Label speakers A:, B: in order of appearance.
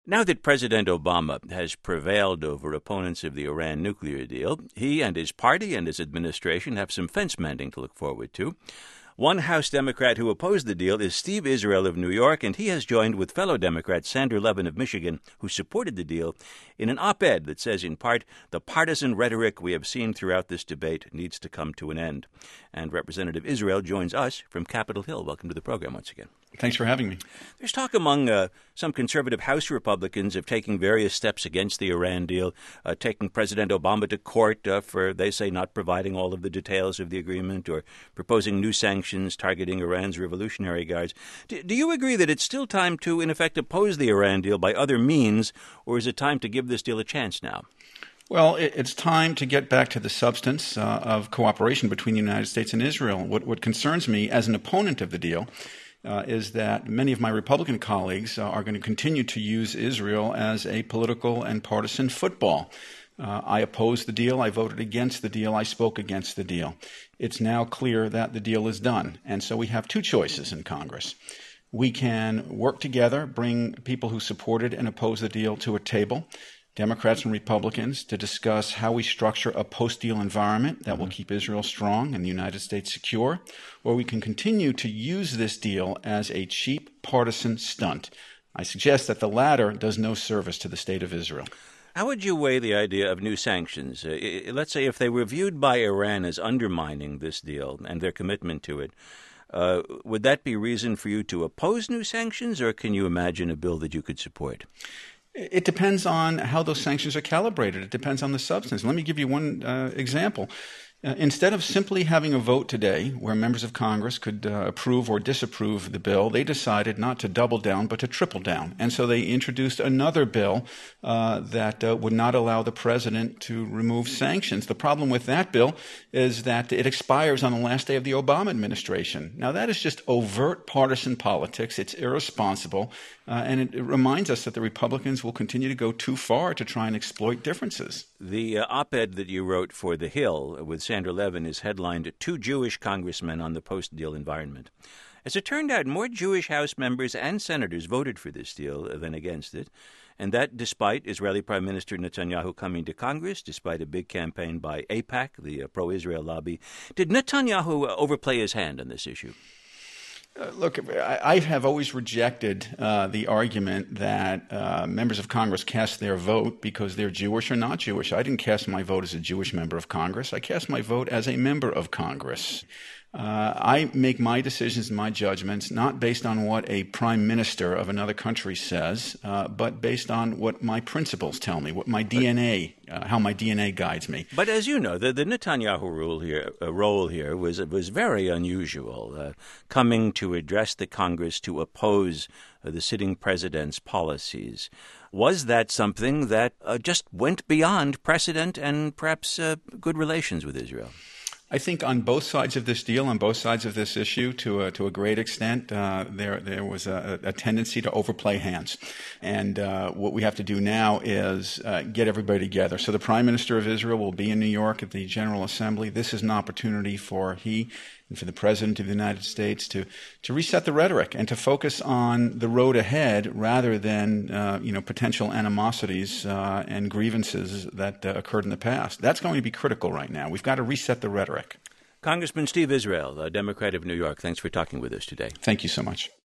A: Now that President Obama has prevailed over opponents of the Iran nuclear deal, he and his party and his administration have some fence mending to look forward to. One House Democrat who opposed the deal is Steve Israel of New York, and he has joined with fellow Democrat Sandra Levin of Michigan, who supported the deal, in an op-ed that says, in part, the partisan rhetoric we have seen throughout this debate needs to come to an end. And Representative Israel joins us from Capitol Hill. Welcome to the program once again.
B: Thanks for having me.
A: There's talk among some conservative House Republicans of taking various steps against the Iran deal, taking President Obama to court for, they say, not providing all of the details of the agreement, or proposing new sanctions targeting Iran's Revolutionary Guards. Do you agree that it's still time to, in effect, oppose the Iran deal by other means, or is it time to give this deal a chance now?
B: Well, it's time to get back to the substance of cooperation between the United States and Israel. What concerns me as an opponent of the deal is that many of my Republican colleagues are going to continue to use Israel as a political and partisan football. I opposed the deal. I voted against the deal. I spoke against the deal. It's now clear that the deal is done. And so we have two choices in Congress. We can work together, bring people who supported and opposed the deal to a table, Democrats and Republicans, to discuss how we structure a post-deal environment that will keep Israel strong and the United States secure, or we can continue to use this deal as a cheap partisan stunt. I suggest that the latter does no service to the state of Israel.
A: How would you weigh the idea of new sanctions? Let's say if they were viewed by Iran as undermining this deal and their commitment to it, would that be reason for you to oppose new sanctions, or can you imagine a bill that you could support?
B: It depends on how those sanctions are calibrated. It depends on the substance. Let me give you one example. Instead of simply having a vote today where members of Congress could approve or disapprove the bill, they decided not to double down but to triple down. And so they introduced another bill that would not allow the president to remove sanctions. The problem with that bill is that it expires on the last day of the Obama administration. Now, that is just overt partisan politics. It's irresponsible. And it reminds us that the Republicans will continue to go too far to try and exploit differences.
A: The op-ed that you wrote for The Hill with Sandra Levin is headlined, Two Jewish Congressmen on the Post-Deal Environment. As it turned out, more Jewish House members and senators voted for this deal than against it, and that despite Israeli Prime Minister Netanyahu coming to Congress, despite a big campaign by AIPAC, the pro-Israel lobby. Did Netanyahu overplay his hand on this issue?
B: Look, I have always rejected the argument that members of Congress cast their vote because they're Jewish or not Jewish. I didn't cast my vote as a Jewish member of Congress. I cast my vote as a member of Congress. I make my decisions and my judgments not based on what a prime minister of another country says, but based on what my principles tell me, what my DNA, how my DNA guides me.
A: But as you know, the Netanyahu role here was very unusual, coming to address the Congress to oppose the sitting president's policies. Was that something that just went beyond precedent and perhaps good relations with Israel?
B: I think on both sides of this deal, on both sides of this issue, to a great extent, there was a tendency to overplay hands. And what we have to do now is get everybody together. So the Prime Minister of Israel will be in New York at the General Assembly. This is an opportunity for he and for the President of the United States to reset the rhetoric and to focus on the road ahead rather than potential animosities and grievances that occurred in the past. That's going to be critical right now. We've got to reset the rhetoric.
A: Congressman Steve Israel, a Democrat of New York, thanks for talking with us today.
B: Thank you so much.